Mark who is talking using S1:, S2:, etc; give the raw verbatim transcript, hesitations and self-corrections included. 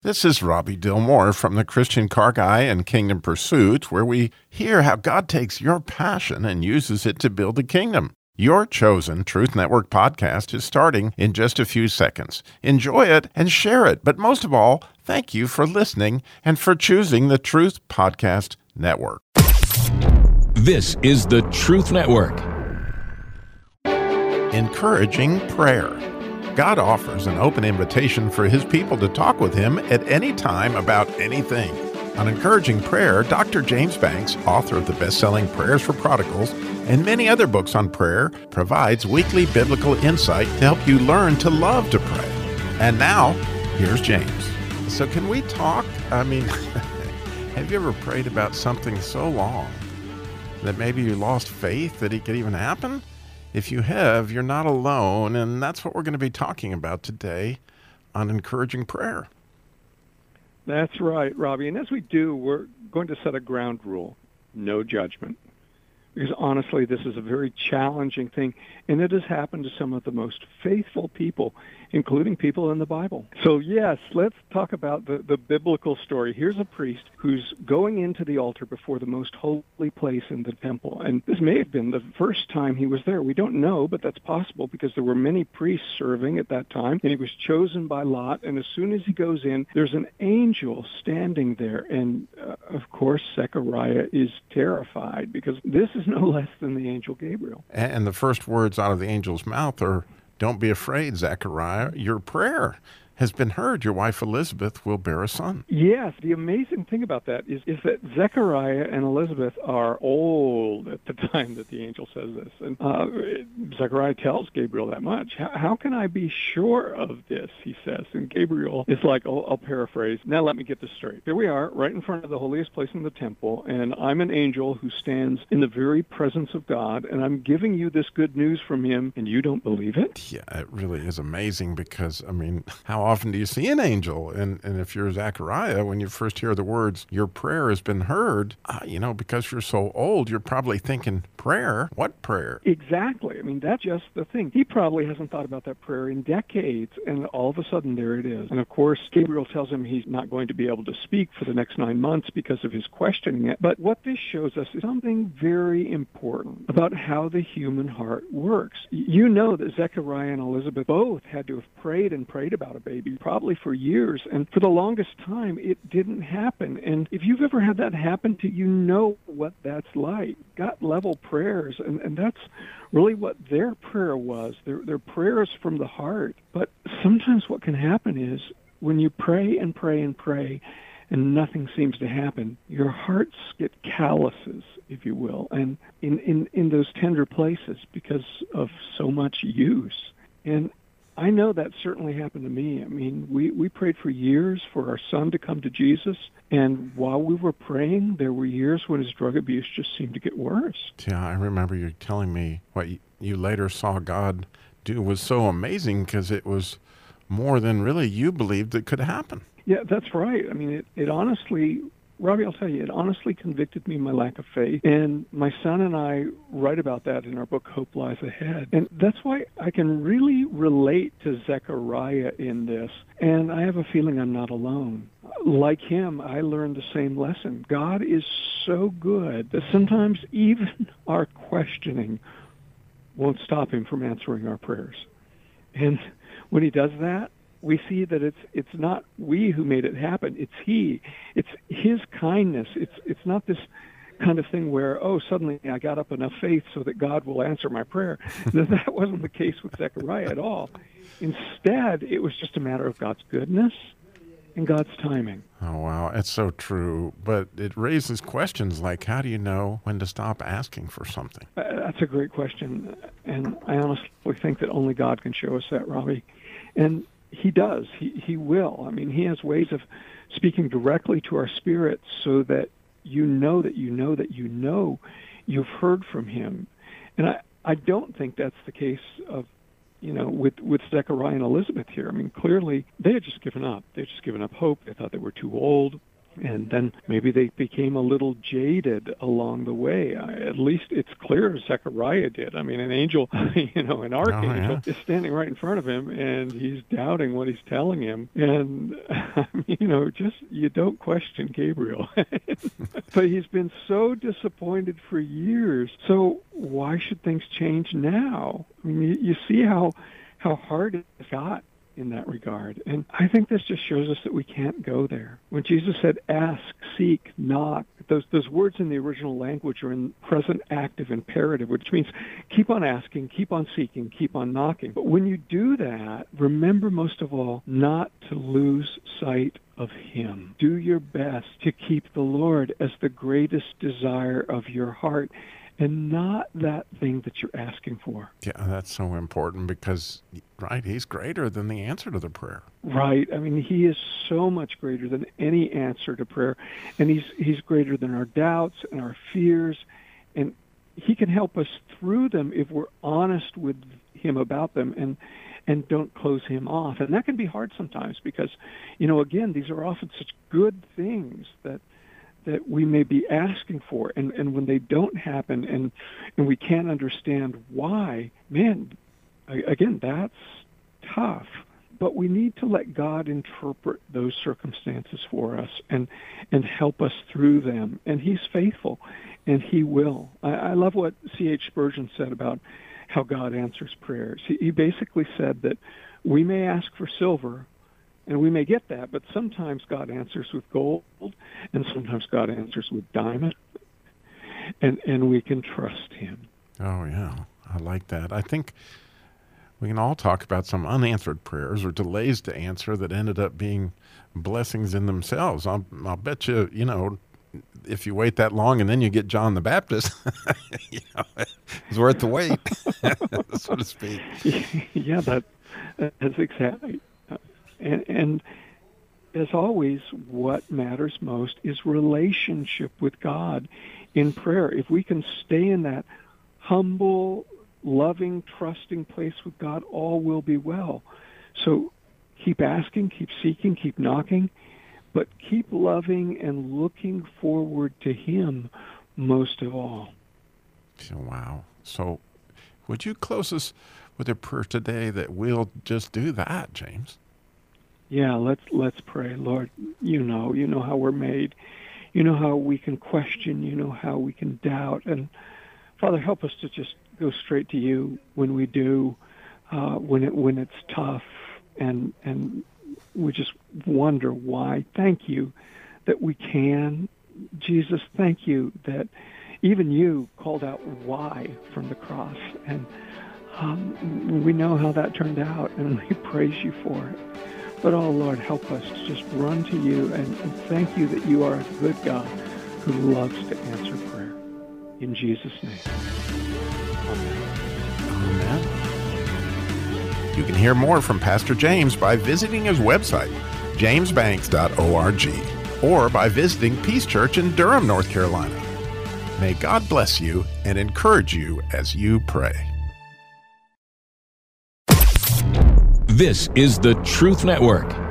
S1: This is Robbie Dilmore from the Christian Car Guy and Kingdom Pursuit, where we hear how God takes your passion and uses it to build a kingdom. Your chosen Truth Network podcast is starting in just a few seconds. Enjoy it and share it. But most of all, thank you for listening and for choosing the Truth Podcast Network.
S2: This is the Truth Network.
S1: Encouraging prayer. God offers an open invitation for his people to talk with him at any time about anything. On Encouraging Prayer, Doctor James Banks, author of the best-selling Prayers for Prodigals and many other books on prayer, provides weekly biblical insight to help you learn to love to pray. And now, here's James. So can we talk? I mean, have you ever prayed about something so long that maybe you lost faith that it could even happen? If you have, you're not alone, and that's what we're going to be talking about today on Encouraging Prayer.
S3: That's right, Robbie. And as we do, we're going to set a ground rule: no judgment. Because honestly, this is a very challenging thing, and it has happened to some of the most faithful people, including people in the Bible. So yes, let's talk about the, the biblical story. Here's a priest who's going into the altar before the most holy place in the temple. And this may have been the first time he was there. We don't know, but that's possible because there were many priests serving at that time, and he was chosen by lot. And as soon as he goes in, there's an angel standing there. And uh, of course, Zechariah is terrified because this is no less than the angel Gabriel.
S1: And the first words out of the angel's mouth are, "Don't be afraid, Zechariah. Your prayer has been heard. Your wife Elizabeth will bear a son."
S3: Yes, the amazing thing about that is, is that Zechariah and Elizabeth are old at the time that the angel says this. And uh, Zechariah tells Gabriel that much. How, how can I be sure of this, he says. And Gabriel is like, oh, I'll paraphrase. Now let me get this straight. Here we are, right in front of the holiest place in the temple, and I'm an angel who stands in the very presence of God, and I'm giving you this good news from him, and you don't believe it?
S1: Yeah, it really is amazing because, I mean, how often do you see an angel? And and if you're Zechariah, when you first hear the words, "Your prayer has been heard," uh, you know, because you're so old, you're probably thinking, prayer? What prayer?
S3: Exactly. I mean, that's just the thing. He probably hasn't thought about that prayer in decades, and all of a sudden, there it is. And of course, Gabriel tells him he's not going to be able to speak for the next nine months because of his questioning it. But what this shows us is something very important about how the human heart works. You know that Zechariah and Elizabeth both had to have prayed and prayed about a baby, probably for years, and for the longest time it didn't happen. And if you've ever had that happen to you, know what that's like. Gut level prayers, and, and that's really what their prayer was. Their, their prayers from the heart. But sometimes what can happen is when you pray and pray and pray and nothing seems to happen, your hearts get calluses, if you will, and in, in, in those tender places because of so much use. And I know that certainly happened to me. I mean, we, we prayed for years for our son to come to Jesus, and while we were praying, there were years when his drug abuse just seemed to get worse.
S1: Yeah, I remember you telling me what you, you later saw God do was so amazing because it was more than really you believed that could happen.
S3: Yeah, that's right. I mean, it, it honestly... Robbie, I'll tell you, it honestly convicted me of my lack of faith. And my son and I write about that in our book, Hope Lies Ahead. And that's why I can really relate to Zechariah in this. And I have a feeling I'm not alone. Like him, I learned the same lesson. God is so good that sometimes even our questioning won't stop him from answering our prayers. And when he does that, we see that it's it's not we who made it happen. It's he. It's his kindness. It's it's not this kind of thing where, oh, suddenly I got up enough faith so that God will answer my prayer. That wasn't the case with Zechariah at all. Instead, it was just a matter of God's goodness and God's timing.
S1: Oh, wow. It's so true. But it raises questions like, how do you know when to stop asking for something?
S3: Uh, that's a great question. And I honestly think that only God can show us that, Robbie. And he does. He he will. I mean, he has ways of speaking directly to our spirit so that you know that you know that you know you've heard from him. And I, I don't think that's the case of, you know, with, with Zechariah and Elizabeth here. I mean, clearly they had just given up. They had just given up hope. They thought they were too old. And then maybe they became a little jaded along the way. At least it's clear Zechariah did. I mean, an angel, you know, an archangel
S1: oh, yeah.
S3: is standing right in front of him, and he's doubting what he's telling him. And, you know, just, you don't question Gabriel. But he's been so disappointed for years. So why should things change now? I mean, you, you see how how hard it got in that regard. And I think this just shows us that we can't go there. When Jesus said, ask, seek, knock, those those words in the original language are in present active imperative, which means keep on asking, keep on seeking, keep on knocking. But when you do that, remember most of all not to lose sight of him. Do your best to keep the Lord as the greatest desire of your heart, and not that thing that you're asking for.
S1: Yeah, that's so important because, right, he's greater than the answer to the prayer.
S3: Right. I mean, he is so much greater than any answer to prayer. And he's he's greater than our doubts and our fears. And he can help us through them if we're honest with him about them and and don't close him off. And that can be hard sometimes because, you know, again, these are often such good things that that we may be asking for, and, and when they don't happen and and we can't understand why, man, again, that's tough. But we need to let God interpret those circumstances for us and and help us through them. And he's faithful, and he will. I, I love what C H Spurgeon said about how God answers prayers. He, he basically said that we may ask for silver, and we may get that, but sometimes God answers with gold, and sometimes God answers with diamond, and and we can trust him.
S1: Oh, yeah. I like that. I think we can all talk about some unanswered prayers or delays to answer that ended up being blessings in themselves. I'll, I'll bet you, you know, if you wait that long and then you get John the Baptist, you know, it's worth the wait, so to speak.
S3: Yeah, that, that's exactly. And, and as always, what matters most is relationship with God in prayer. If we can stay in that humble, loving, trusting place with God, all will be well. So keep asking, keep seeking, keep knocking, but keep loving and looking forward to him most of all.
S1: Wow. So would you close us with a prayer today that we'll just do that, James?
S3: Yeah, let's let's pray. Lord, you know, you know how we're made. You know how we can question. You know how we can doubt. And Father, help us to just go straight to you when we do, uh, when it when it's tough, and and we just wonder why. Thank you that we can. Jesus, thank you that even you called out why from the cross. And um, we know how that turned out, and we praise you for it. But, oh, Lord, help us to just run to you and, and thank you that you are a good God who loves to answer prayer. In Jesus' name. Amen.
S1: Amen. You can hear more from Pastor James by visiting his website, james banks dot org, or by visiting Peace Church in Durham, North Carolina. May God bless you and encourage you as you pray.
S2: This is the Truth Network.